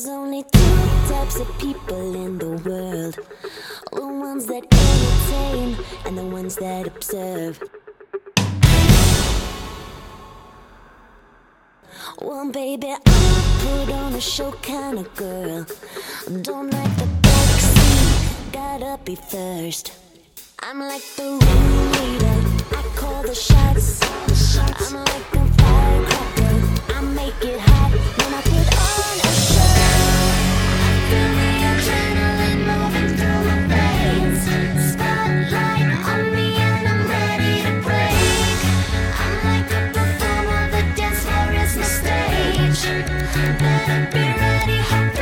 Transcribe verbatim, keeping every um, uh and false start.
There's only two types of people in the world: the ones that entertain and the ones that observe. Well, baby, I'm a put on a show kind of girl. Don't like the backseat, gotta be first. I'm like the ringleader, I call the shots. I'm like a firecracker, I make it hot when I put on a show. Feel the adrenaline moving through my veins. Spotlight on me and I'm ready to break. I'm like a performer, the dance floor is my stage. Better be ready.